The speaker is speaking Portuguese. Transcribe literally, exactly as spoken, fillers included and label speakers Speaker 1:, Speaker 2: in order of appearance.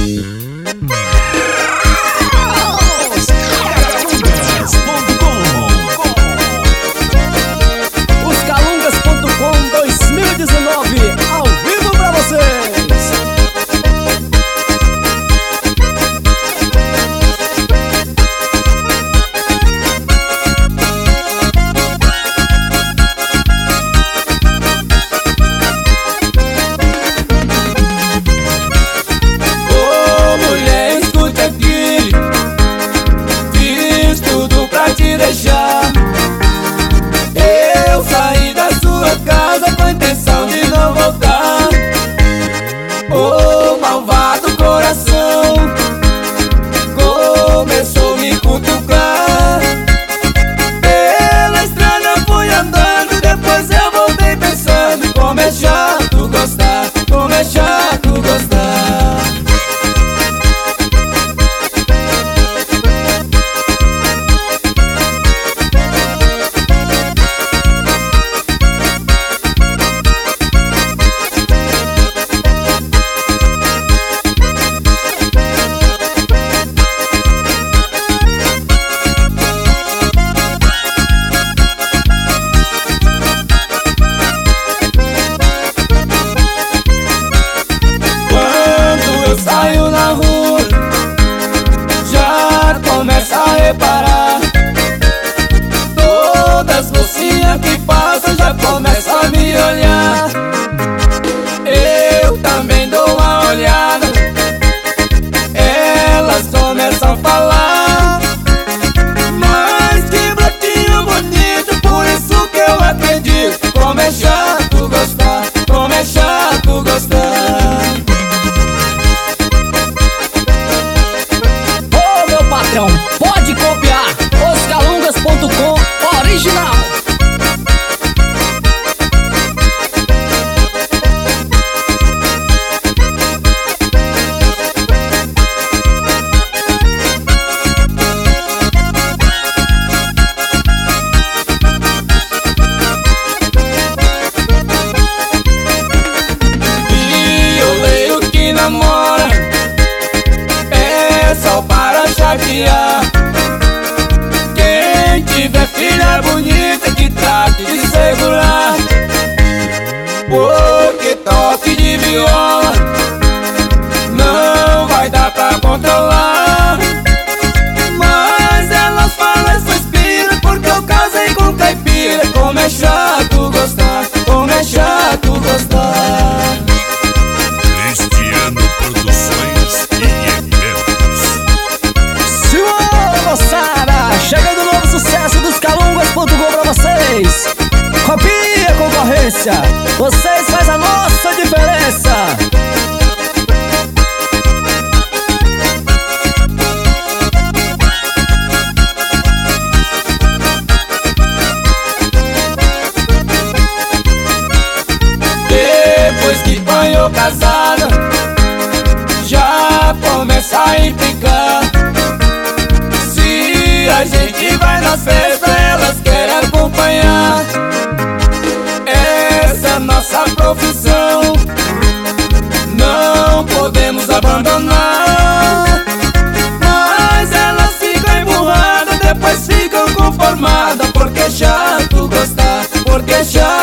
Speaker 1: Eu saí da sua casa com a intenção de não voltar. O malvado coração começou a me cutucar. Pela estrada fui andando e depois eu voltei pensando: como é chato gostar, como é chato gostar. Saio na rua, já começa a reparar. Todas as mocinhas que passam já começam a me olhar. Eu também dou uma olhada, elas começam a falar: mas que brotinho bonito, por isso que eu acredito. Como é chato gostar, como é chato gostar.
Speaker 2: Pode copiar, oscalungas ponto com original.
Speaker 1: Violeiro que namora é só para chatear. Quem tiver filha bonita que trate de segurar, porque toque de viola não vai dar pra controlar. Mas elas falam sou espira porque eu casei com caipira. Como é chato gostar, como é chato gostar.
Speaker 3: Cristiano Produções e Eventos.
Speaker 2: Senhora moçada, chegando o novo sucesso dos calungas ponto com pra vocês. Copia a concorrência, vocês fazem a nossa diferença.
Speaker 1: Depois que banhou casada, já começa a implicar. Se a gente vai nas festas, elas querem acompanhar. Essa é nossa profissão, não podemos abandonar. Mas elas ficam emburradas, depois ficam conformadas, porque é chato gostar, porque é chato